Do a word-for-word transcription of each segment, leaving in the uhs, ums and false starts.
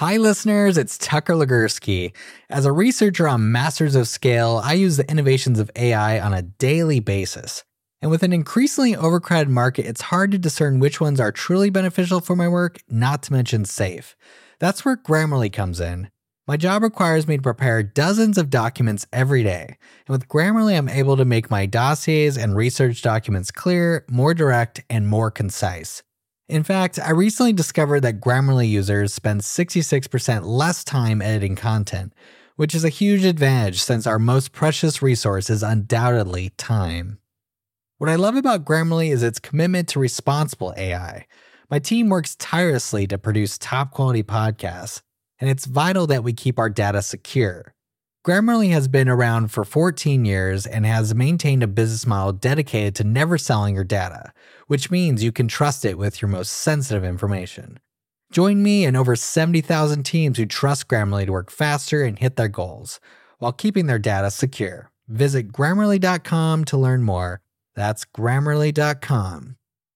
Hi listeners, it's Tucker Legursky. As a researcher on Masters of Scale, I use the innovations of A I on a daily basis. And with an increasingly overcrowded market, it's hard to discern which ones are truly beneficial for my work, not to mention safe. That's where Grammarly comes in. My job requires me to prepare dozens of documents every day. And with Grammarly, I'm able to make my dossiers and research documents clear, more direct, and more concise. In fact, I recently discovered that Grammarly users spend sixty-six percent less time editing content, which is a huge advantage since our most precious resource is undoubtedly time. What I love about Grammarly is its commitment to responsible A I. My team works tirelessly to produce top-quality podcasts, and it's vital that we keep our data secure. Grammarly has been around for fourteen years and has maintained a business model dedicated to never selling your data, which means you can trust it with your most sensitive information. Join me and over seventy thousand teams who trust Grammarly to work faster and hit their goals, while keeping their data secure. Visit Grammarly dot com to learn more. That's Grammarly dot com.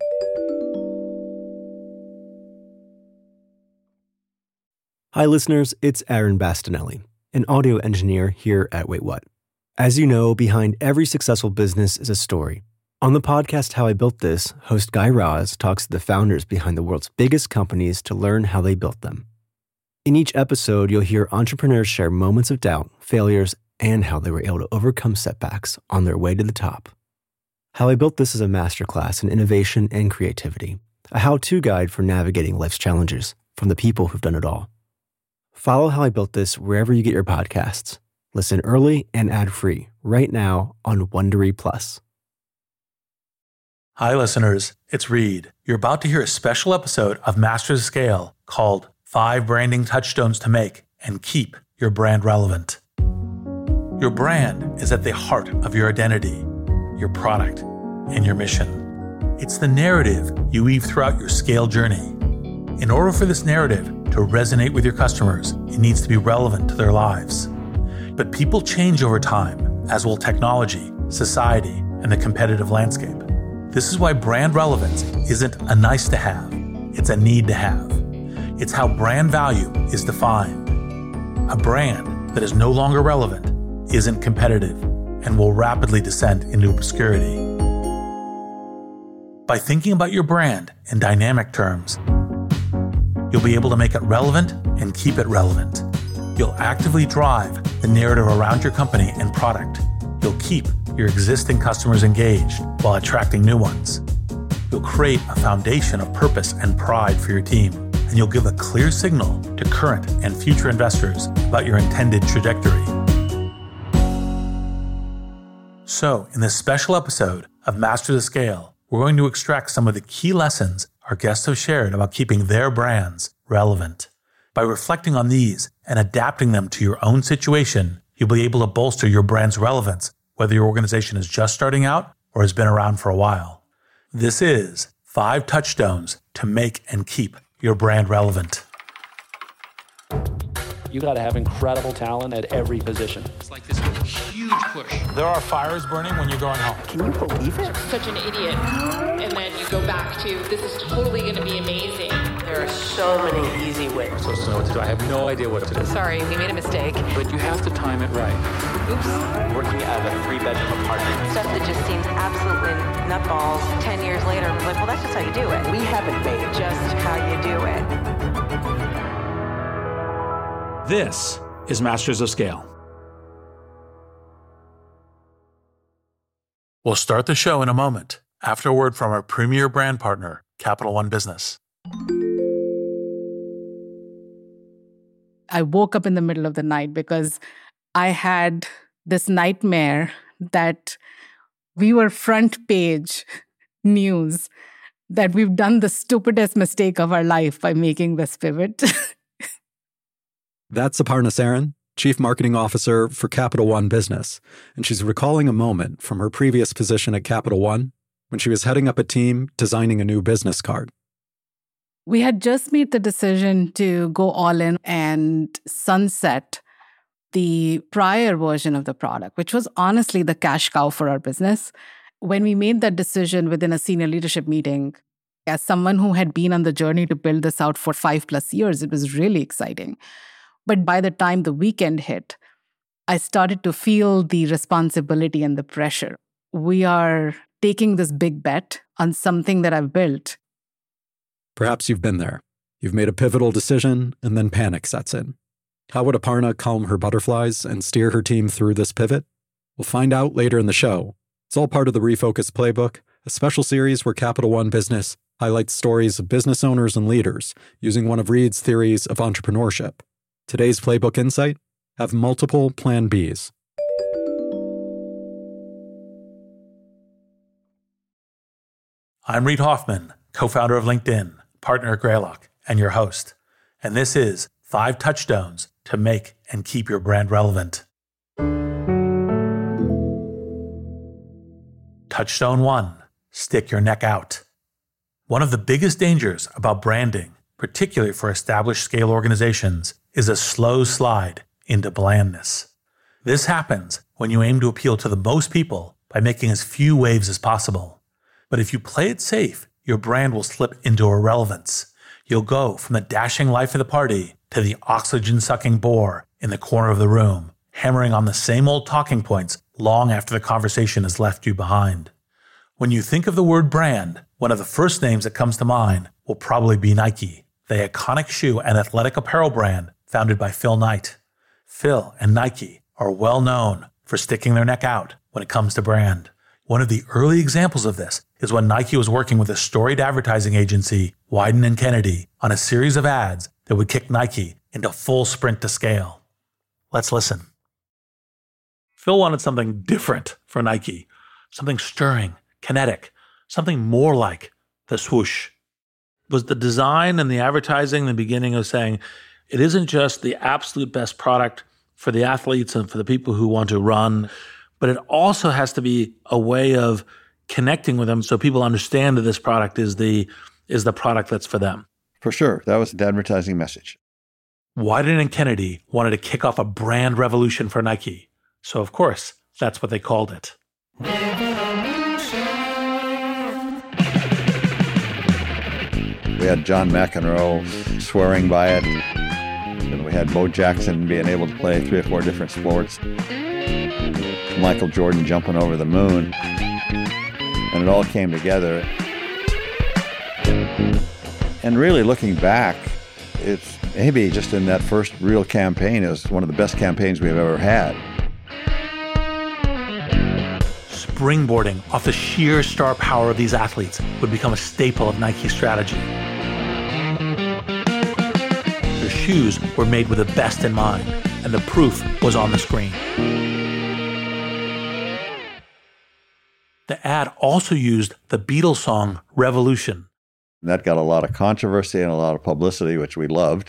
Hi listeners, it's Aaron Bastinelli, an audio engineer here at Wait What. As you know, behind every successful business is a story. On the podcast How I Built This, host Guy Raz talks to the founders behind the world's biggest companies to learn how they built them. In each episode, you'll hear entrepreneurs share moments of doubt, failures, and how they were able to overcome setbacks on their way to the top. How I Built This is a masterclass in innovation and creativity, a how-to guide for navigating life's challenges from the people who've done it all. Follow How I Built This wherever you get your podcasts. Listen early and ad-free right now on Wondery Plus. Hi, listeners. It's Reed. You're about to hear a special episode of Masters of Scale called Five Branding Touchstones to Make and Keep Your Brand Relevant. Your brand is at the heart of your identity, your product, and your mission. It's the narrative you weave throughout your scale journey. In order for this narrative to resonate with your customers, it needs to be relevant to their lives. But people change over time, as will technology, society, and the competitive landscape. This is why brand relevance isn't a nice to have, it's a need to have. It's how brand value is defined. A brand that is no longer relevant isn't competitive and will rapidly descend into obscurity. By thinking about your brand in dynamic terms, you'll be able to make it relevant and keep it relevant. You'll actively drive the narrative around your company and product. You'll keep your existing customers engaged while attracting new ones. You'll create a foundation of purpose and pride for your team, and you'll give a clear signal to current and future investors about your intended trajectory. So, in this special episode of Masters of Scale, we're going to extract some of the key lessons our guests have shared about keeping their brands relevant. By reflecting on these and adapting them to your own situation, you'll be able to bolster your brand's relevance, whether your organization is just starting out or has been around for a while. This is Five Touchstones to Make and Keep Your Brand Relevant. You got to have incredible talent at every position. It's like this huge push. There are fires burning when you're going home. Can you believe it? Such an idiot. And then you go back to, this is totally going to be amazing. There are so many easy ways. I'm supposed to know what to do. I have no idea what to do. Sorry, we made a mistake. But you have to time it right. Oops. Working out of a three-bedroom apartment. Stuff that just seems absolutely nutballs. Ten years later, I'm like, well, that's just how you do it. We haven't made it just how you do it. This is Masters of Scale. We'll start the show in a moment after a word from our premier brand partner, Capital One Business. I woke up in the middle of the night because I had this nightmare that we were front page news, that we've done the stupidest mistake of our life by making this pivot. That's Aparna Saran, Chief Marketing Officer for Capital One Business, and she's recalling a moment from her previous position at Capital One when she was heading up a team designing a new business card. We had just made the decision to go all in and sunset the prior version of the product, which was honestly the cash cow for our business. When we made that decision within a senior leadership meeting, As someone who had been on the journey to build this out for five plus years, it was really exciting. But by the time the weekend hit, I started to feel the responsibility and the pressure. We are taking this big bet on something that I've built. Perhaps you've been there. You've made a pivotal decision, and then panic sets in. How would Aparna calm her butterflies and steer her team through this pivot? We'll find out later in the show. It's all part of the Refocus Playbook, a special series where Capital One Business highlights stories of business owners and leaders using one of Reid's theories of entrepreneurship. Today's Playbook Insight: have multiple Plan Bs. I'm Reid Hoffman, co-founder of LinkedIn, partner at Greylock, and your host. And this is Five Touchstones to Make and Keep Your Brand Relevant. Touchstone one, stick your neck out. One of the biggest dangers about branding, particularly for established scale organizations, is a slow slide into blandness. This happens when you aim to appeal to the most people by making as few waves as possible. But if you play it safe, your brand will slip into irrelevance. You'll go from the dashing life of the party to the oxygen-sucking bore in the corner of the room, hammering on the same old talking points long after the conversation has left you behind. When you think of the word brand, one of the first names that comes to mind will probably be Nike, the iconic shoe and athletic apparel brand founded by Phil Knight. Phil and Nike are well known for sticking their neck out when it comes to brand. One of the early examples of this is when Nike was working with a storied advertising agency, Wieden and Kennedy, on a series of ads that would kick Nike into full sprint to scale. Let's listen. Phil wanted something different for Nike, something stirring, kinetic, something more like the swoosh. Was the design and the advertising the beginning of saying, it isn't just the absolute best product for the athletes and for the people who want to run, but it also has to be a way of connecting with them so people understand that this product is the is the product that's for them. For sure. That was the advertising message. Wieden and Kennedy wanted to kick off a brand revolution for Nike. So, of course, that's what they called it. We had John McEnroe swearing by it. And we had Bo Jackson being able to play three or four different sports. Michael Jordan jumping over the moon. And it all came together. And really looking back, it's maybe just in that first real campaign, it was one of the best campaigns we've ever had. Springboarding off the sheer star power of these athletes would become a staple of Nike's strategy. Their shoes were made with the best in mind, and the proof was on the screen. The ad also used the Beatles song Revolution. That got a lot of controversy and a lot of publicity, which we loved.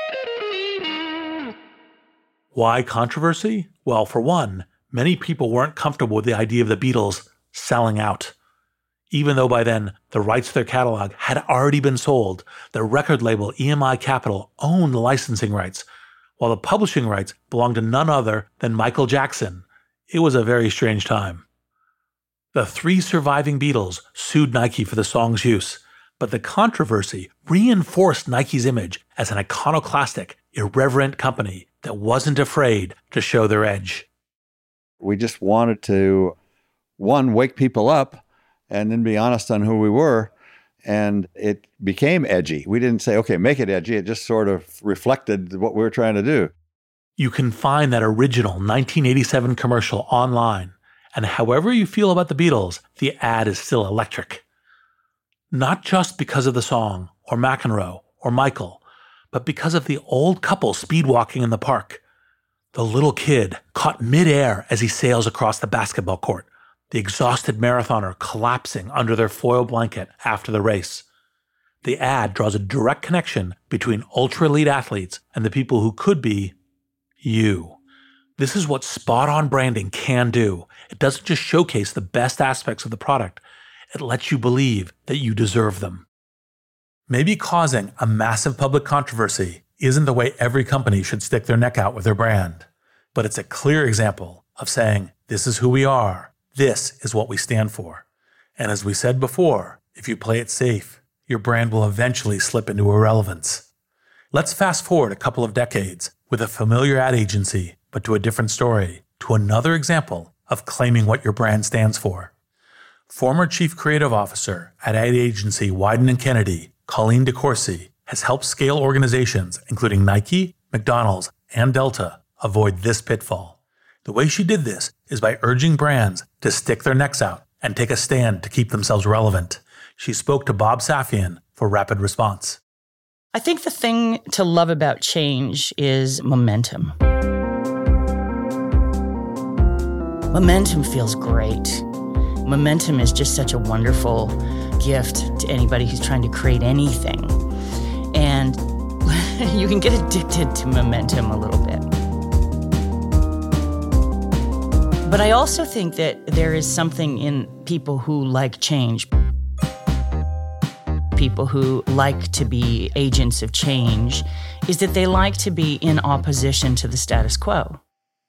Why controversy? Well, for one, many people weren't comfortable with the idea of the Beatles selling out. Even though by then the rights to their catalog had already been sold, the record label E M I Capital owned the licensing rights, while the publishing rights belonged to none other than Michael Jackson. It was a very strange time. The three surviving Beatles sued Nike for the song's use, but the controversy reinforced Nike's image as an iconoclastic, irreverent company that wasn't afraid to show their edge. We just wanted to, one, wake people up and then be honest on who we were. And it became edgy. We didn't say, okay, make it edgy. It just sort of reflected what we were trying to do. You can find that original nineteen eighty-seven commercial online. And however you feel about the Beatles, the ad is still electric. Not just because of the song, or McEnroe, or Michael, but because of the old couple speedwalking in the park. The little kid caught midair as he sails across the basketball court, the exhausted marathoner collapsing under their foil blanket after the race. The ad draws a direct connection between ultra-elite athletes and the people who could be you. This is what spot-on branding can do. It doesn't just showcase the best aspects of the product. It lets you believe that you deserve them. Maybe causing a massive public controversy isn't the way every company should stick their neck out with their brand, but it's a clear example of saying, this is who we are, this is what we stand for. And as we said before, if you play it safe, your brand will eventually slip into irrelevance. Let's fast forward a couple of decades with a familiar ad agency, but to a different story, to another example of claiming what your brand stands for. Former Chief Creative Officer at ad agency Wieden and Kennedy, Colleen DeCourcy, has helped scale organizations including Nike, McDonald's, and Delta avoid this pitfall. The way she did this is by urging brands to stick their necks out and take a stand to keep themselves relevant. She spoke to Bob Safian for Rapid Response. I think the thing to love about change is momentum. Momentum feels great. Momentum is just such a wonderful gift to anybody who's trying to create anything. And you can get addicted to momentum a little bit. But I also think that there is something in people who like change. People who like to be agents of change is that they like to be in opposition to the status quo.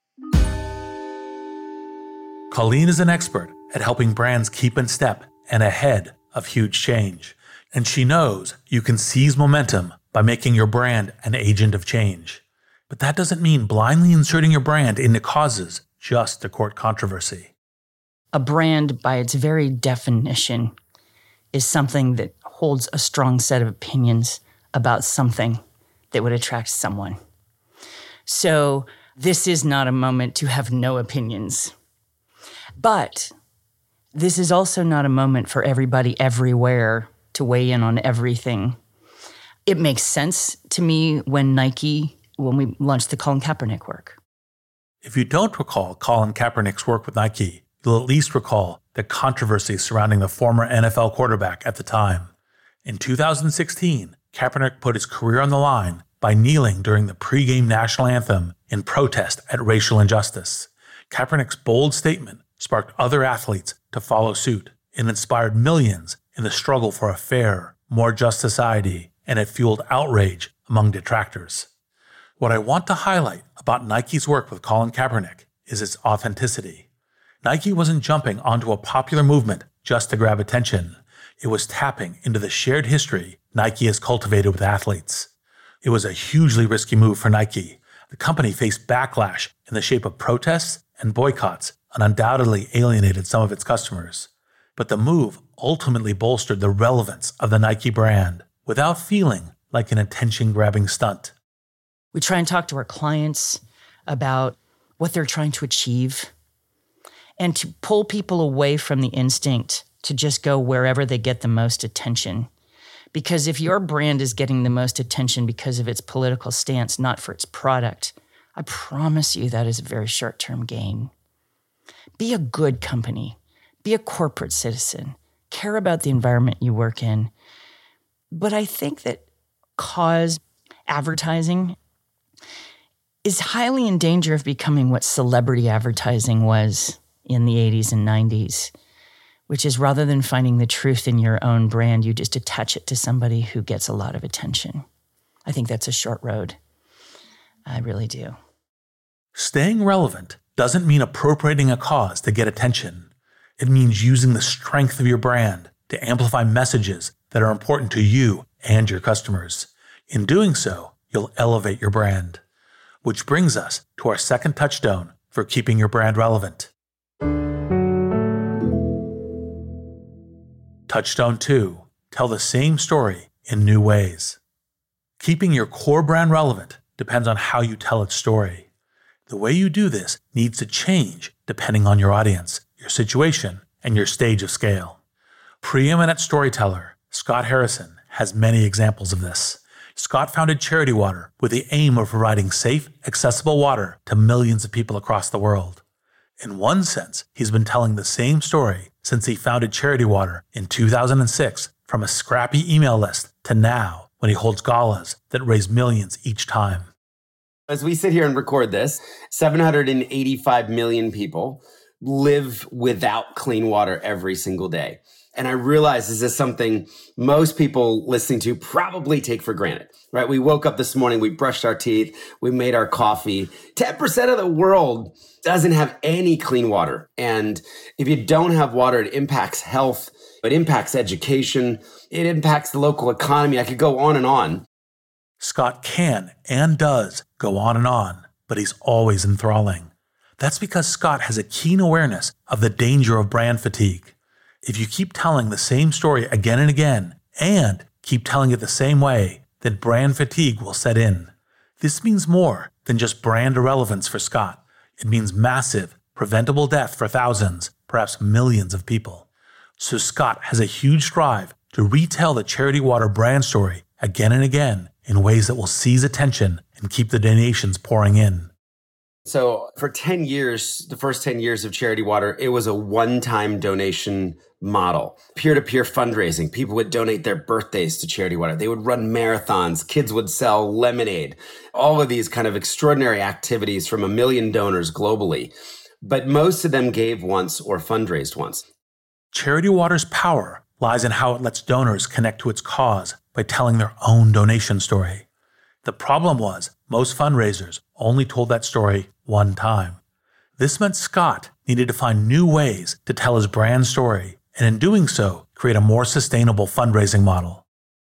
Colleen is an expert at helping brands keep in step and ahead of huge change. And she knows you can seize momentum by making your brand an agent of change. But that doesn't mean blindly inserting your brand into causes just to court controversy. A brand, by its very definition, is something that holds a strong set of opinions about something that would attract someone. So this is not a moment to have no opinions. But this is also not a moment for everybody everywhere to weigh in on everything. It makes sense to me when Nike, when we launched the Colin Kaepernick work. If you don't recall Colin Kaepernick's work with Nike, you'll at least recall the controversy surrounding the former N F L quarterback at the time. In two thousand sixteen, Kaepernick put his career on the line by kneeling during the pregame national anthem in protest at racial injustice. Kaepernick's bold statement sparked other athletes to follow suit and inspired millions in the struggle for a fair, more just society, and it fueled outrage among detractors. What I want to highlight about Nike's work with Colin Kaepernick is its authenticity. Nike wasn't jumping onto a popular movement just to grab attention. It was tapping into the shared history Nike has cultivated with athletes. It was a hugely risky move for Nike. The company faced backlash in the shape of protests and boycotts and undoubtedly alienated some of its customers. But the move ultimately bolstered the relevance of the Nike brand without feeling like an attention-grabbing stunt. We try and talk to our clients about what they're trying to achieve and to pull people away from the instinct to just go wherever they get the most attention. Because if your brand is getting the most attention because of its political stance, not for its product, I promise you that is a very short-term gain. Be a good company. Be a corporate citizen. Care about the environment you work in. But I think that cause advertising is highly in danger of becoming what celebrity advertising was in the eighties and nineties, which is rather than finding the truth in your own brand, you just attach it to somebody who gets a lot of attention. I think that's a short road. I really do. Staying relevant doesn't mean appropriating a cause to get attention. It means using the strength of your brand to amplify messages that are important to you and your customers. In doing so, you'll elevate your brand. Which brings us to our second touchstone for keeping your brand relevant. Touchstone two, tell the same story in new ways. Keeping your core brand relevant depends on how you tell its story. The way you do this needs to change depending on your audience, your situation, and your stage of scale. Preeminent storyteller Scott Harrison has many examples of this. Scott founded Charity Water with the aim of providing safe, accessible water to millions of people across the world. In one sense, he's been telling the same story since he founded Charity Water in two thousand six, from a scrappy email list to now, when he holds galas that raise millions each time. As we sit here and record this, seven hundred eighty-five million people live without clean water every single day. And I realize this is something most people listening to probably take for granted, right? We woke up this morning, we brushed our teeth, we made our coffee. ten percent of the world doesn't have any clean water. And if you don't have water, it impacts health, It impacts education. It impacts the local economy. I could go on and on. Scott can and does go on and on, but he's always enthralling. That's because Scott has a keen awareness of the danger of brand fatigue. If you keep telling the same story again and again, and keep telling it the same way, then brand fatigue will set in. This means more than just brand irrelevance for Scott. It means massive, preventable death for thousands, perhaps millions of people. So Scott has a huge drive to retell the Charity Water brand story again and again in ways that will seize attention and keep the donations pouring in. So for ten years, the first ten years of Charity Water, it was a one-time donation model. Peer-to-peer fundraising. People would donate their birthdays to Charity Water. They would run marathons. Kids would sell lemonade. All of these kind of extraordinary activities from a million donors globally. But most of them gave once or fundraised once. Charity Water's power lies in how it lets donors connect to its cause by telling their own donation story. The problem was most fundraisers only told that story one time. This meant Scott needed to find new ways to tell his brand story, and in doing so, create a more sustainable fundraising model.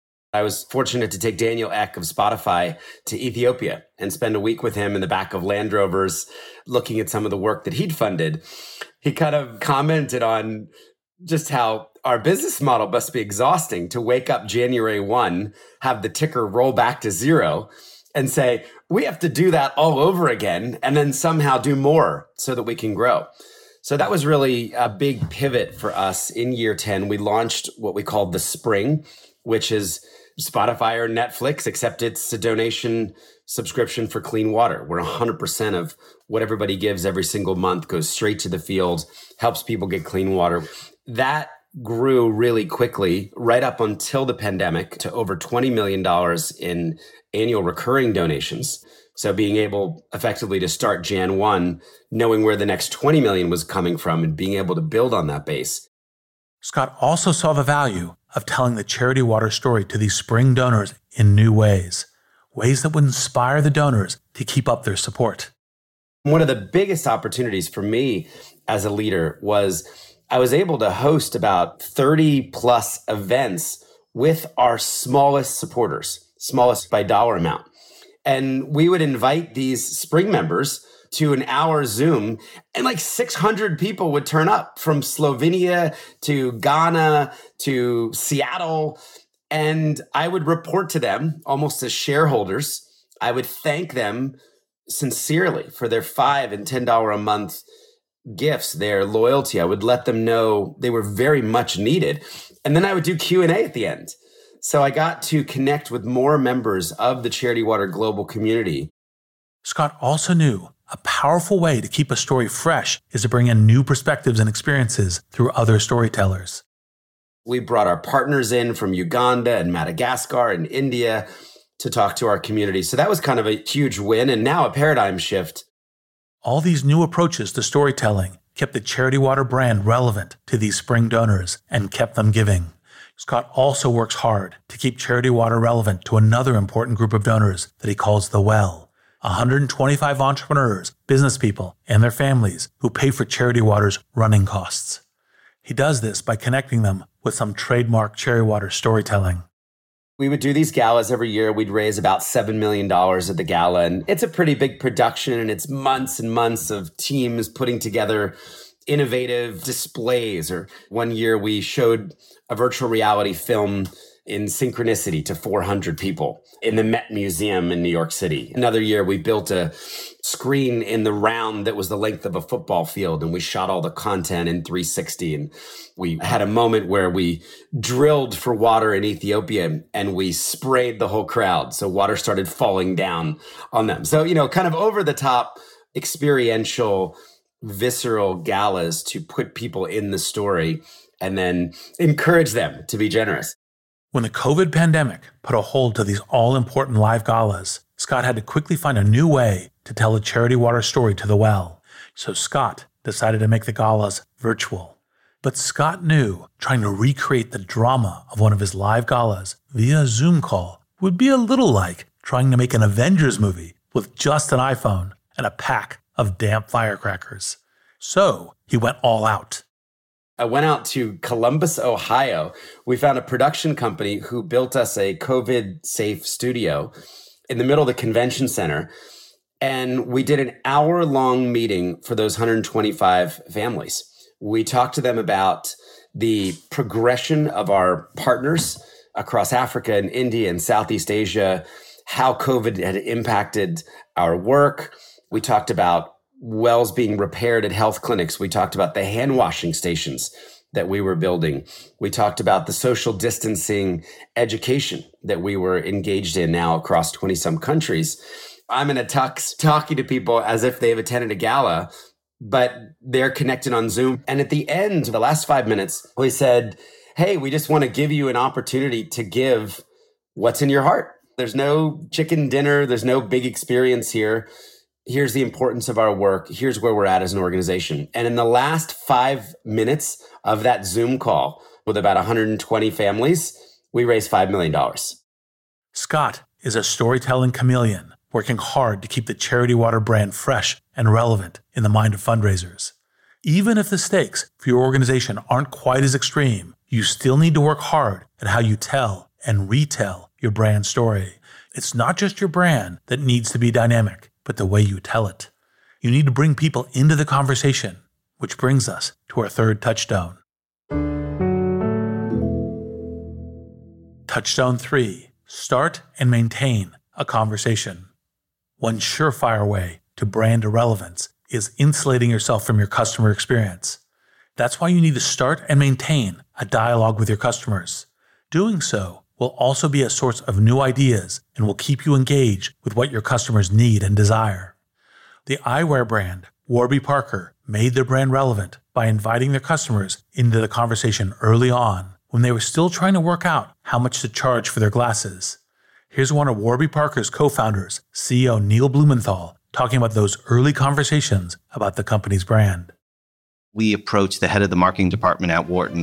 I was fortunate to take Daniel Ek of Spotify to Ethiopia and spend a week with him in the back of Land Rovers looking at some of the work that he'd funded. He kind of commented on just how our business model must be exhausting to wake up January first, have the ticker roll back to zero, and say, we have to do that all over again and then somehow do more so that we can grow. So that was really a big pivot for us in year ten. We launched what we called the Spring, which is Spotify or Netflix, except it's a donation subscription for clean water, where one hundred percent of what everybody gives every single month goes straight to the field, helps people get clean water. That grew really quickly right up until the pandemic to over twenty million dollars in annual recurring donations. So being able effectively to start January first, knowing where the next twenty million was coming from and being able to build on that base. Scott also saw the value of telling the Charity Water story to these Spring donors in new ways, ways that would inspire the donors to keep up their support. One of the biggest opportunities for me as a leader was I was able to host about thirty plus events with our smallest supporters, smallest by dollar amount. And we would invite these Spring members to an hour Zoom, and like six hundred people would turn up from Slovenia to Ghana to Seattle. And I would report to them almost as shareholders. I would thank them sincerely for their five and ten dollars a month gifts, their loyalty. I would let them know they were very much needed. And then I would do Q and A at the end. So I got to connect with more members of the Charity Water global community. Scott also knew a powerful way to keep a story fresh is to bring in new perspectives and experiences through other storytellers. We brought our partners in from Uganda and Madagascar and India to talk to our community. So that was kind of a huge win and now a paradigm shift. All these new approaches to storytelling kept the Charity Water brand relevant to these Spring donors and kept them giving. Scott also works hard to keep Charity Water relevant to another important group of donors that he calls the Well, one hundred twenty-five entrepreneurs, business people, and their families who pay for Charity Water's running costs. He does this by connecting them with some trademark Charity Water storytelling. We would do these galas every year. We'd raise about seven million dollars at the gala. And it's a pretty big production, and it's months and months of teams putting together innovative displays. Or one year we showed a virtual reality film in Synchronicity to four hundred people in the Met Museum in New York City. Another year, we built a screen in the round that was the length of a football field, and we shot all the content in three sixty. And we had a moment where we drilled for water in Ethiopia, and we sprayed the whole crowd. So water started falling down on them. So, you know, kind of over the top, experiential, visceral galas to put people in the story and then encourage them to be generous. When the COVID pandemic put a hold to these all-important live galas, Scott had to quickly find a new way to tell the Charity Water story to the Well. So Scott decided to make the galas virtual. But Scott knew trying to recreate the drama of one of his live galas via a Zoom call would be a little like trying to make an Avengers movie with just an iPhone and a pack of damp firecrackers. So he went all out. I went out to Columbus, Ohio. We found a production company who built us a COVID-safe studio in the middle of the convention center. And we did an hour-long meeting for those one hundred twenty-five families. We talked to them about the progression of our partners across Africa and India and Southeast Asia, how COVID had impacted our work. We talked about wells being repaired at health clinics. We talked about the hand washing stations that we were building. We talked about the social distancing education that we were engaged in now across twenty some countries. I'm in a tux talking to people as if they've attended a gala, but they're connected on Zoom. And at the end, the last five minutes, we said, hey, we just want to give you an opportunity to give what's in your heart. There's no chicken dinner. There's no big experience here. Here's the importance of our work. Here's where we're at as an organization. And in the last five minutes of that Zoom call with about one hundred twenty families, we raised five million dollars. Scott is a storytelling chameleon, working hard to keep the Charity Water brand fresh and relevant in the mind of fundraisers. Even if the stakes for your organization aren't quite as extreme, you still need to work hard at how you tell and retell your brand story. It's not just your brand that needs to be dynamic, but the way you tell it. You need to bring people into the conversation, which brings us to our third touchstone. Touchstone three, start and maintain a conversation. One surefire way to brand irrelevance is insulating yourself from your customer experience. That's why you need to start and maintain a dialogue with your customers. Doing so will also be a source of new ideas and will keep you engaged with what your customers need and desire. The eyewear brand, Warby Parker, made their brand relevant by inviting their customers into the conversation early on when they were still trying to work out how much to charge for their glasses. Here's one of Warby Parker's co-founders, C E O Neil Blumenthal, talking about those early conversations about the company's brand. We approached the head of the marketing department at Wharton,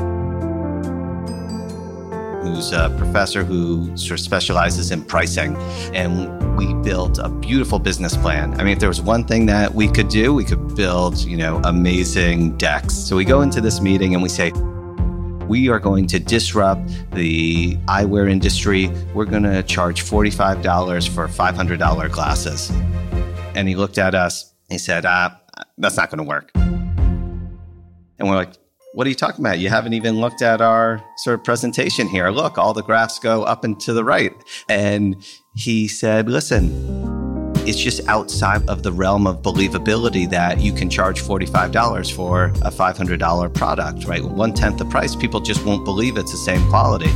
who's a professor who sort of specializes in pricing. And we built a beautiful business plan. I mean, if there was one thing that we could do, we could build, you know, amazing decks. So we go into this meeting and we say, we are going to disrupt the eyewear industry. We're going to charge forty-five dollars for five hundred dollars glasses. And he looked at us. He said, ah, that's not going to work. And we're like, what are you talking about? You haven't even looked at our sort of presentation here. Look, all the graphs go up and to the right. And he said, listen, it's just outside of the realm of believability that you can charge forty-five dollars for a five hundred dollars product, right? One-tenth the price. People just won't believe it's the same quality.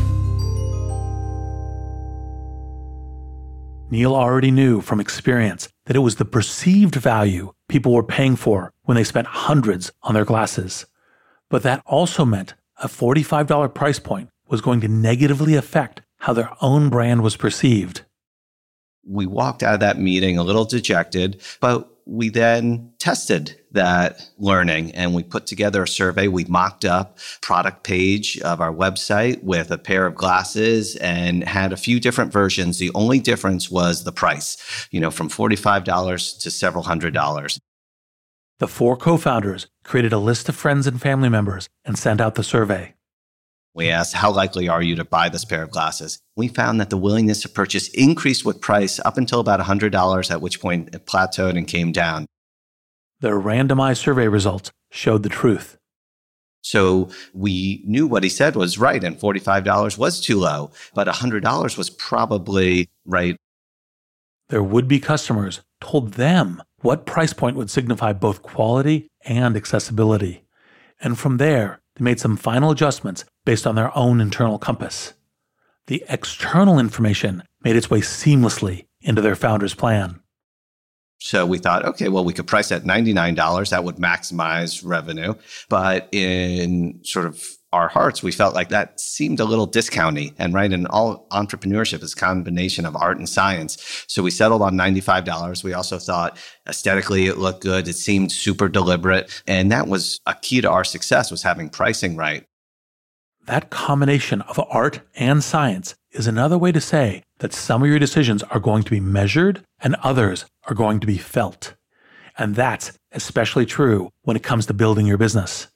Neil already knew from experience that it was the perceived value people were paying for when they spent hundreds on their glasses. But that also meant a forty-five dollars price point was going to negatively affect how their own brand was perceived. We walked out of that meeting a little dejected, but we then tested that learning and we put together a survey. We mocked up a product page of our website with a pair of glasses and had a few different versions. The only difference was the price, you know, from forty-five dollars to several hundred dollars. The four co-founders created a list of friends and family members and sent out the survey. We asked, how likely are you to buy this pair of glasses? We found that the willingness to purchase increased with price up until about one hundred dollars, at which point it plateaued and came down. Their randomized survey results showed the truth. So we knew what he said was right, and forty-five dollars was too low, but one hundred dollars was probably right. Their would-be customers told them what price point would signify both quality and accessibility. And from there, they made some final adjustments based on their own internal compass. The external information made its way seamlessly into their founder's plan. So we thought, okay, well, we could price at ninety-nine dollars. That would maximize revenue. But in sort of our hearts, we felt like that seemed a little discounty. And right, and all entrepreneurship is a combination of art and science. So we settled on ninety-five dollars. We also thought aesthetically it looked good. It seemed super deliberate. And that was a key to our success, was having pricing right. That combination of art and science is another way to say that some of your decisions are going to be measured and others are going to be felt. And that's especially true when it comes to building your business.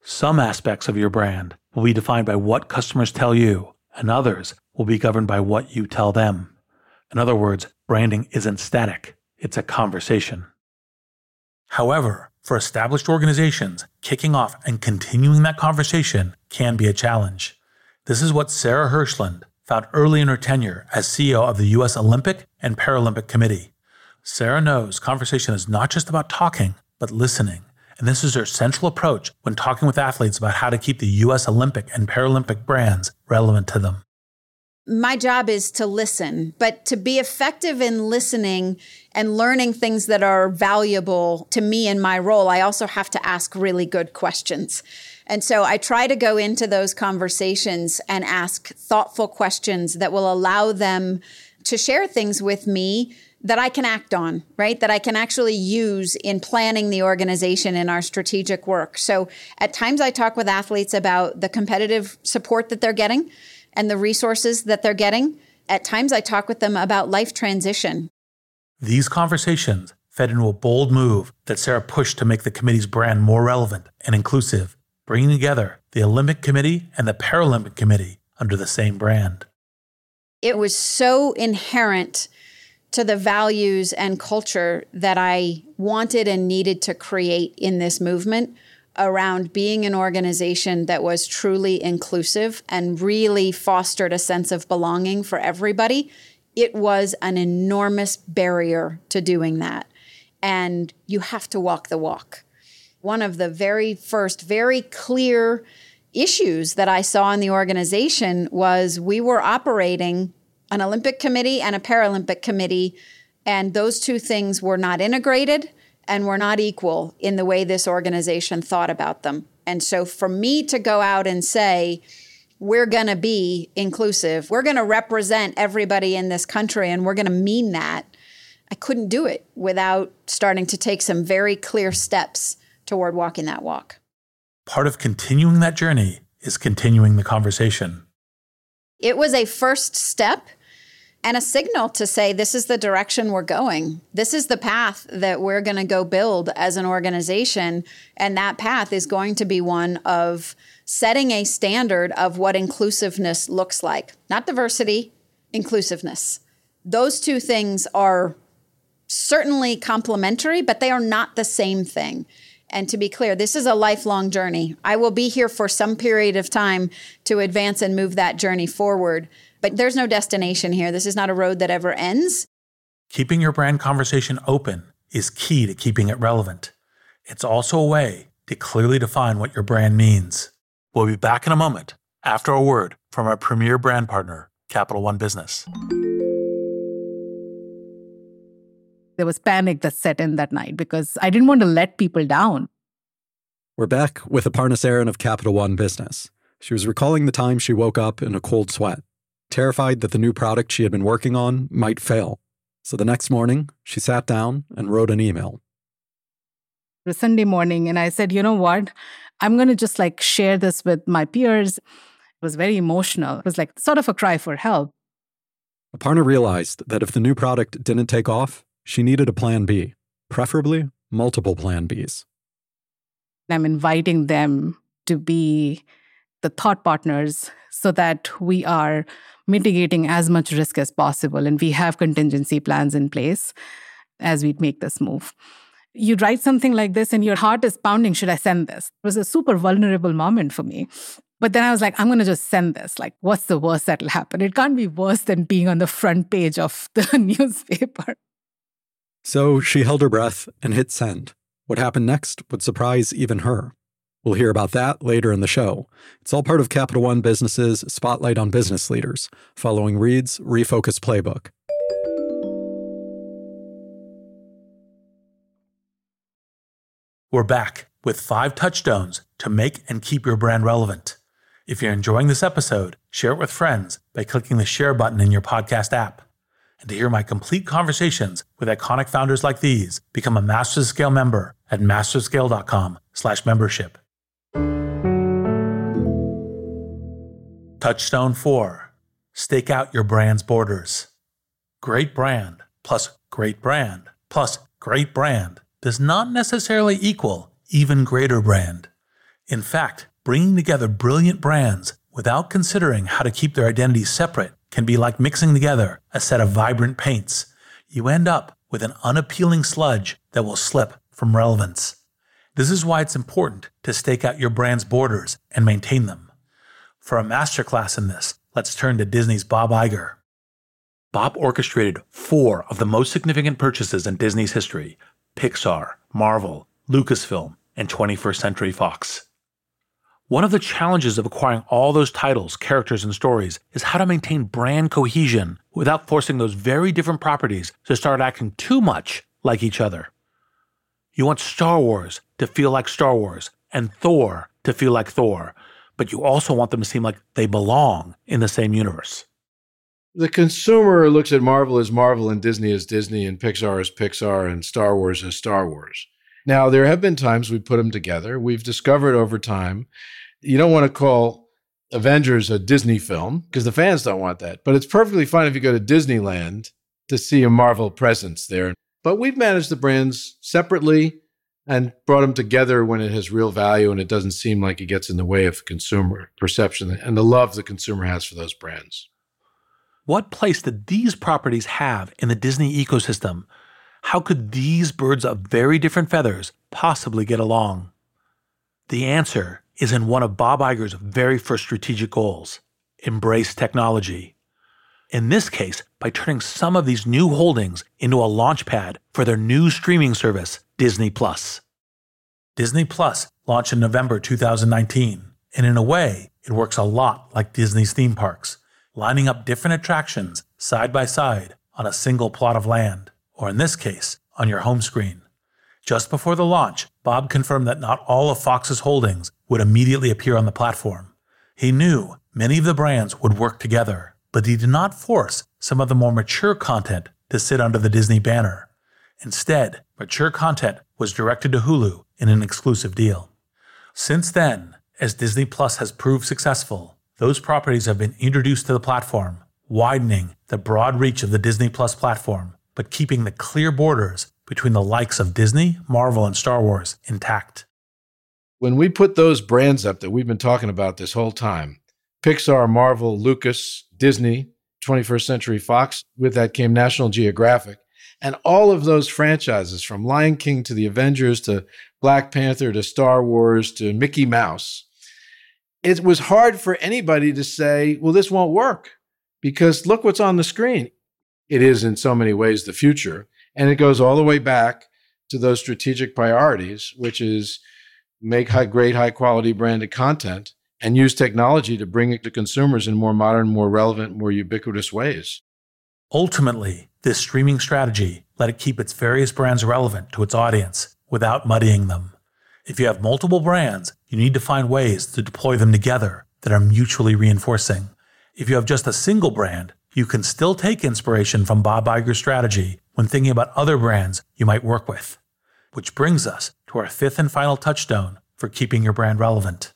Some aspects of your brand will be defined by what customers tell you, and others will be governed by what you tell them. In other words, branding isn't static, it's a conversation. However, for established organizations, kicking off and continuing that conversation can be a challenge. This is what Sarah Hirshland found early in her tenure as C E O of the U S Olympic and Paralympic Committee. Sarah knows conversation is not just about talking, but listening. And this is her central approach when talking with athletes about how to keep the U S Olympic and Paralympic brands relevant to them. My job is to listen, but to be effective in listening and learning things that are valuable to me in my role, I also have to ask really good questions. And so I try to go into those conversations and ask thoughtful questions that will allow them to share things with me that I can act on, right? That I can actually use in planning the organization in our strategic work. So at times I talk with athletes about the competitive support that they're getting and the resources that they're getting. At times I talk with them about life transition. These conversations fed into a bold move that Sarah pushed to make the committee's brand more relevant and inclusive, bringing together the Olympic Committee and the Paralympic Committee under the same brand. It was so inherent to the values and culture that I wanted and needed to create in this movement around being an organization that was truly inclusive and really fostered a sense of belonging for everybody. It was an enormous barrier to doing that. And you have to walk the walk. One of the very first, very clear issues that I saw in the organization was we were operating an Olympic committee and a Paralympic committee, and those two things were not integrated and were not equal in the way this organization thought about them. And so for me to go out and say, we're going to be inclusive, we're going to represent everybody in this country, and we're going to mean that, I couldn't do it without starting to take some very clear steps toward walking that walk. Part of continuing that journey is continuing the conversation. It was a first step and a signal to say, this is the direction we're going. This is the path that we're going to go build as an organization. And that path is going to be one of setting a standard of what inclusiveness looks like. Not diversity, inclusiveness. Those two things are certainly complementary, but they are not the same thing. And to be clear, this is a lifelong journey. I will be here for some period of time to advance and move that journey forward. But there's no destination here. This is not a road that ever ends. Keeping your brand conversation open is key to keeping it relevant. It's also a way to clearly define what your brand means. We'll be back in a moment after a word from our premier brand partner, Capital One Business. There was panic that set in that night because I didn't want to let people down. We're back with Aparna Saran of Capital One Business. She was recalling the time she woke up in a cold sweat, terrified that the new product she had been working on might fail. So the next morning, she sat down and wrote an email. It was Sunday morning, and I said, you know what? I'm going to just like share this with my peers. It was very emotional. It was like sort of a cry for help. Aparna realized that if the new product didn't take off, she needed a plan B, preferably multiple plan Bs. I'm inviting them to be the thought partners so that we are mitigating as much risk as possible and we have contingency plans in place as we make this move. You write something like this and your heart is pounding, should I send this? It was a super vulnerable moment for me. But then I was like, I'm going to just send this. Like, what's the worst that'll happen? It can't be worse than being on the front page of the newspaper. So she held her breath and hit send. What happened next would surprise even her. We'll hear about that later in the show. It's all part of Capital One Business's Spotlight on Business Leaders, following Reed's Refocus Playbook. We're back with five touchstones to make and keep your brand relevant. If you're enjoying this episode, share it with friends by clicking the share button in your podcast app. And to hear my complete conversations with iconic founders like these, become a Masters of Scale member at masterscale.com slash membership. Touchstone four, stake out your brand's borders. Great brand plus great brand plus great brand does not necessarily equal even greater brand. In fact, bringing together brilliant brands without considering how to keep their identities separate can be like mixing together a set of vibrant paints. You end up with an unappealing sludge that will slip from relevance. This is why it's important to stake out your brand's borders and maintain them. For a masterclass in this, let's turn to Disney's Bob Iger. Bob orchestrated four of the most significant purchases in Disney's history: Pixar, Marvel, Lucasfilm, and twenty-first Century Fox. One of the challenges of acquiring all those titles, characters, and stories is how to maintain brand cohesion without forcing those very different properties to start acting too much like each other. You want Star Wars to feel like Star Wars and Thor to feel like Thor, but you also want them to seem like they belong in the same universe. The consumer looks at Marvel as Marvel and Disney as Disney and Pixar as Pixar and Star Wars as Star Wars. Now, there have been times we put them together. We've discovered over time, you don't want to call Avengers a Disney film because the fans don't want that. But it's perfectly fine if you go to Disneyland to see a Marvel presence there. But we've managed the brands separately and brought them together when it has real value and it doesn't seem like it gets in the way of consumer perception and the love the consumer has for those brands. What place did these properties have in the Disney ecosystem? How could these birds of very different feathers possibly get along? The answer is in one of Bob Iger's very first strategic goals: embrace technology. In this case, by turning some of these new holdings into a launchpad for their new streaming service, Disney Plus. Disney Plus launched in November two thousand nineteen, and in a way, it works a lot like Disney's theme parks, lining up different attractions side by side on a single plot of land, or in this case, on your home screen. Just before the launch, Bob confirmed that not all of Fox's holdings would immediately appear on the platform. He knew many of the brands would work together, but he did not force some of the more mature content to sit under the Disney banner. Instead, mature content was directed to Hulu in an exclusive deal. Since then, as Disney Plus has proved successful, those properties have been introduced to the platform, widening the broad reach of the Disney Plus platform, but keeping the clear borders between the likes of Disney, Marvel, and Star Wars intact. When we put those brands up that we've been talking about this whole time, Pixar, Marvel, Lucas, Disney, twenty-first Century Fox, with that came National Geographic, and all of those franchises from Lion King to the Avengers to Black Panther to Star Wars to Mickey Mouse, it was hard for anybody to say, well, this won't work because look what's on the screen. It is in so many ways the future. And it goes all the way back to those strategic priorities, which is make high, great, high-quality branded content and use technology to bring it to consumers in more modern, more relevant, more ubiquitous ways. Ultimately, this streaming strategy let it keep its various brands relevant to its audience without muddying them. If you have multiple brands, you need to find ways to deploy them together that are mutually reinforcing. If you have just a single brand, you can still take inspiration from Bob Iger's strategy when thinking about other brands you might work with. Which brings us to our fifth and final touchstone for keeping your brand relevant.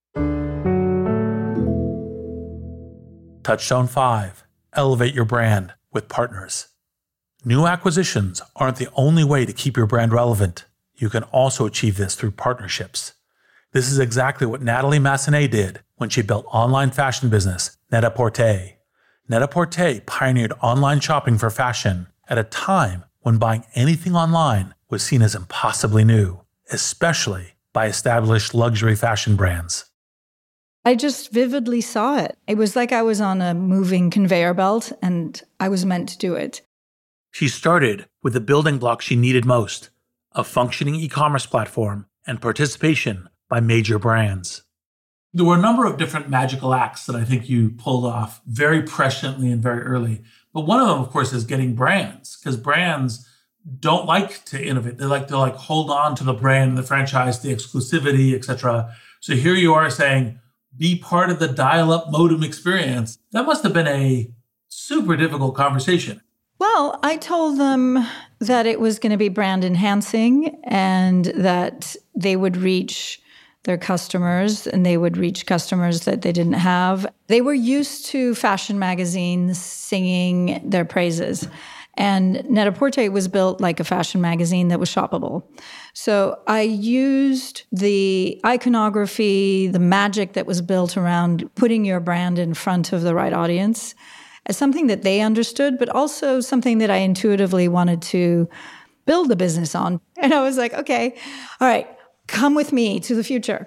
Touchstone five, elevate your brand with partners. New acquisitions aren't the only way to keep your brand relevant. You can also achieve this through partnerships. This is exactly what Natalie Massenet did when she built online fashion business Net-a-Porter. Net-a-Porter pioneered online shopping for fashion at a time when buying anything online was seen as impossibly new, especially by established luxury fashion brands. I just vividly saw it. It was like I was on a moving conveyor belt and I was meant to do it. She started with the building blocks she needed most: a functioning e-commerce platform and participation by major brands. There were a number of different magical acts that I think you pulled off very presciently and very early. But one of them, of course, is getting brands, because brands don't like to innovate. They like to like hold on to the brand, the franchise, the exclusivity, et cetera. So here you are saying, be part of the dial-up modem experience. That must have been a super difficult conversation. Well, I told them that it was going to be brand enhancing and that they would reach their customers, and they would reach customers that they didn't have. They were used to fashion magazines singing their praises. And Net-a-Porter was built like a fashion magazine that was shoppable. So I used the iconography, the magic that was built around putting your brand in front of the right audience as something that they understood, but also something that I intuitively wanted to build the business on. And I was like, okay, all right, come with me to the future.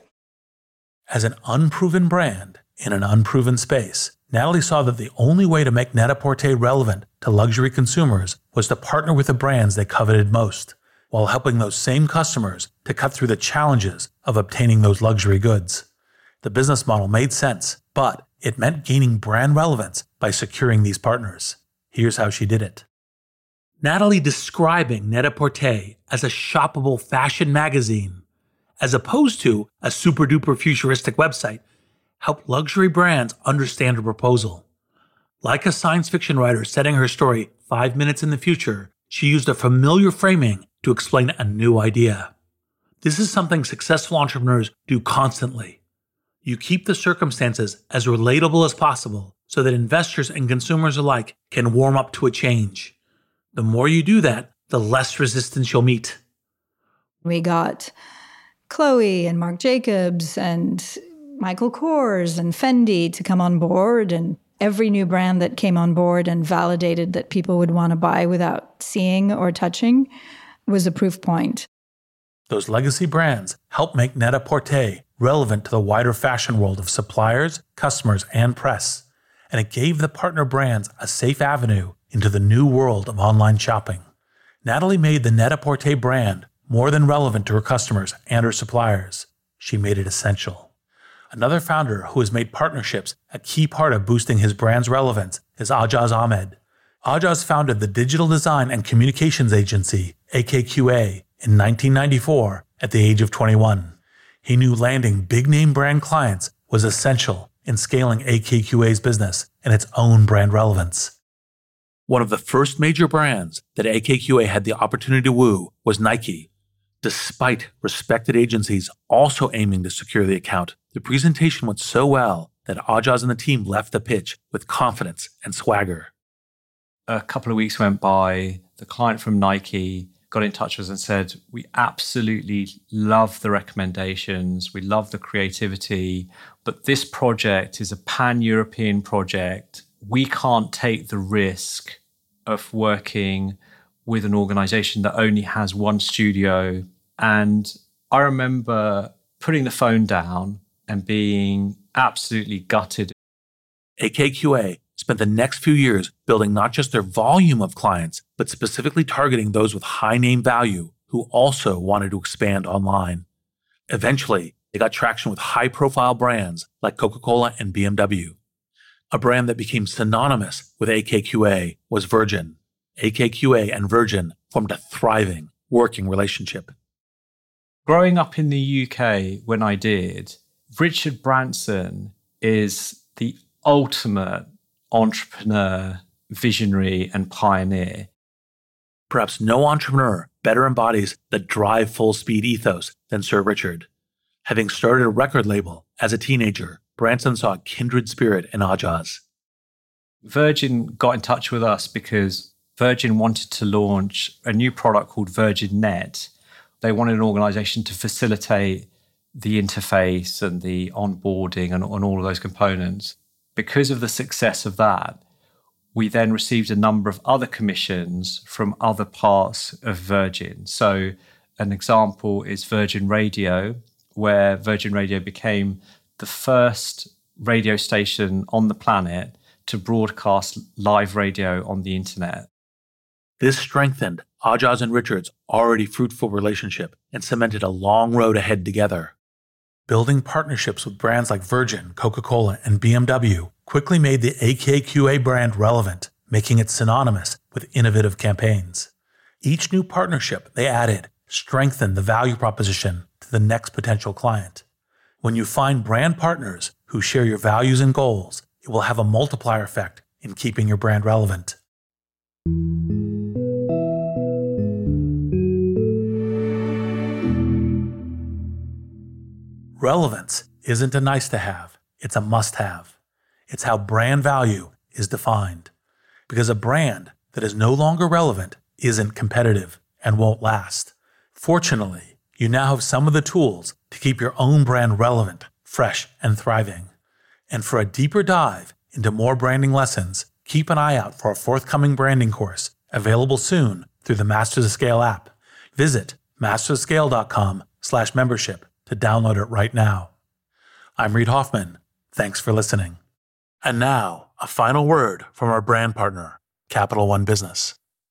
As an unproven brand in an unproven space, Natalie saw that the only way to make Net-a-Porter relevant to luxury consumers was to partner with the brands they coveted most, while helping those same customers to cut through the challenges of obtaining those luxury goods. The business model made sense, but it meant gaining brand relevance by securing these partners. Here's how she did it. Natalie describing Net-a-Porter as a shoppable fashion magazine, as opposed to a super-duper futuristic website, helped luxury brands understand her proposal. Like a science fiction writer setting her story five minutes in the future, she used a familiar framing to explain a new idea. This is something successful entrepreneurs do constantly. You keep the circumstances as relatable as possible so that investors and consumers alike can warm up to a change. The more you do that, the less resistance you'll meet. We got Chloe and Marc Jacobs and Michael Kors and Fendi to come on board, and every new brand that came on board and validated that people would want to buy without seeing or touching was a proof point. Those legacy brands help make Net-a-Porter relevant to the wider fashion world of suppliers, customers, and press, and it gave the partner brands a safe avenue into the new world of online shopping. Natalie made the Net-a-Porter brand more than relevant to her customers and her suppliers. She made it essential. Another founder who has made partnerships a key part of boosting his brand's relevance is Ajaz Ahmed. Ajaz founded the digital design and communications agency, A K Q A, in nineteen ninety-four at the age of twenty-one. He knew landing big-name brand clients was essential in scaling A K Q A's business and its own brand relevance. One of the first major brands that A K Q A had the opportunity to woo was Nike. Despite respected agencies also aiming to secure the account, the presentation went so well that Ajaz and the team left the pitch with confidence and swagger. A couple of weeks went by, the client from Nike got in touch with us and said, we absolutely love the recommendations, we love the creativity, but this project is a pan-European project. We can't take the risk of working with an organization that only has one studio. And I remember putting the phone down and being absolutely gutted. A K Q A spent the next few years building not just their volume of clients, but specifically targeting those with high name value who also wanted to expand online. Eventually, they got traction with high-profile brands like Coca-Cola and B M W. A brand that became synonymous with A K Q A was Virgin. A K Q A and Virgin formed a thriving working relationship. Growing up in the U K when I did, Richard Branson is the ultimate entrepreneur, visionary, and pioneer. Perhaps no entrepreneur better embodies the drive full speed ethos than Sir Richard. Having started a record label as a teenager, Branson saw a kindred spirit in Ajaz. Virgin got in touch with us because Virgin wanted to launch a new product called Virgin Net. They wanted an organization to facilitate the interface and the onboarding and, and all of those components. Because of the success of that, we then received a number of other commissions from other parts of Virgin. So an example is Virgin Radio, where Virgin Radio became the first radio station on the planet to broadcast live radio on the internet. This strengthened Ajaz and Richard's already fruitful relationship and cemented a long road ahead together. Building partnerships with brands like Virgin, Coca-Cola, and B M W quickly made the A K Q A brand relevant, making it synonymous with innovative campaigns. Each new partnership they added strengthened the value proposition to the next potential client. When you find brand partners who share your values and goals, it will have a multiplier effect in keeping your brand relevant. Relevance isn't a nice to have, it's a must have. It's how brand value is defined. Because a brand that is no longer relevant isn't competitive and won't last. Fortunately, you now have some of the tools to keep your own brand relevant, fresh, and thriving. And for a deeper dive into more branding lessons, keep an eye out for a forthcoming branding course available soon through the Masters of Scale app. Visit mastersofscale.com slash membership to download it right now. I'm Reid Hoffman. Thanks for listening. And now, a final word from our brand partner, Capital One Business.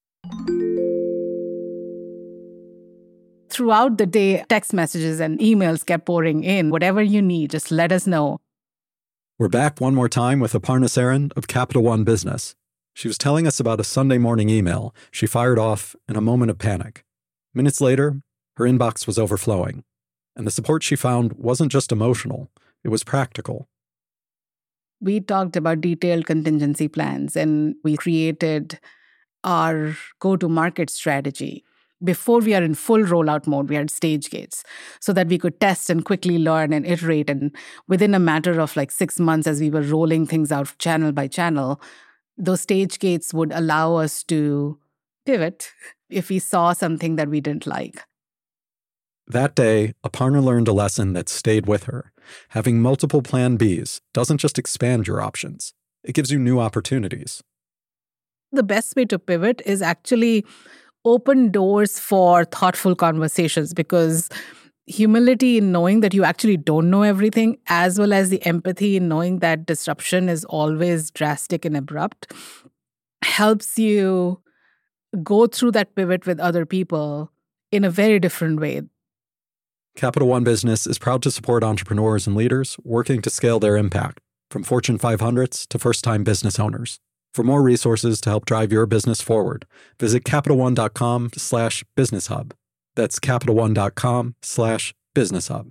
Throughout the day, text messages and emails kept pouring in. Whatever you need, just let us know. We're back one more time with Aparna Saran of Capital One Business. She was telling us about a Sunday morning email she fired off in a moment of panic. Minutes later, her inbox was overflowing. And the support she found wasn't just emotional, it was practical. We talked about detailed contingency plans, and we created our go-to-market strategy. Before we are in full rollout mode, we had stage gates so that we could test and quickly learn and iterate. And within a matter of like six months, as we were rolling things out channel by channel, those stage gates would allow us to pivot if we saw something that we didn't like. That day, Aparna learned a lesson that stayed with her. Having multiple plan Bs doesn't just expand your options, it gives you new opportunities. The best way to pivot is actually open doors for thoughtful conversations, because humility in knowing that you actually don't know everything, as well as the empathy in knowing that disruption is always drastic and abrupt, helps you go through that pivot with other people in a very different way. Capital One Business is proud to support entrepreneurs and leaders working to scale their impact, from Fortune five hundreds to first-time business owners. For more resources to help drive your business forward, visit CapitalOne.com slash Business Hub. That's CapitalOne.com slash Business Hub.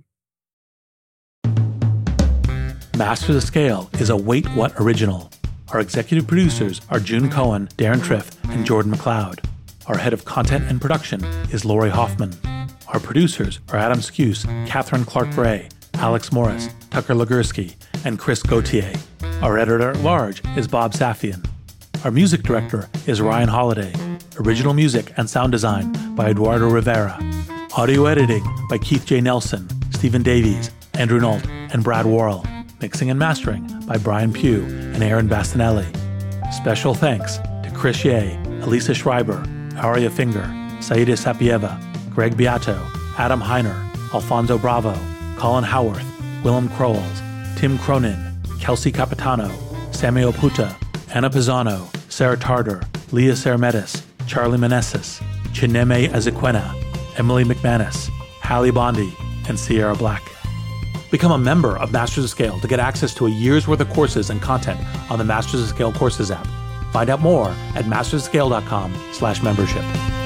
Masters of Scale is a Wait What original. Our executive producers are June Cohen, Darren Triff, and Jordan McLeod. Our head of content and production is Lori Hoffman. Our producers are Adam Skuse, Catherine Clark-Bray, Alex Morris, Tucker Legursky, and Chris Gauthier. Our editor-at-large is Bob Safian. Our music director is Ryan Holiday. Original music and sound design by Eduardo Rivera. Audio editing by Keith J. Nelson, Stephen Davies, Andrew Nault, and Brad Worrell. Mixing and mastering by Brian Pugh and Aaron Bastinelli. Special thanks to Chris Ye, Elisa Schreiber, Arya Finger, Saida Sapieva, Greg Beato, Adam Heiner, Alfonso Bravo, Colin Howarth, Willem Krols, Tim Cronin, Kelsey Capitano, Samuel Puta, Anna Pisano, Sarah Tartar, Leah Sermetis, Charlie Meneses, Chineme Ezequena, Emily McManus, Hallie Bondi, and Sierra Black. Become a member of Masters of Scale to get access to a year's worth of courses and content on the Masters of Scale Courses app. Find out more at mastersofscale.com slash membership.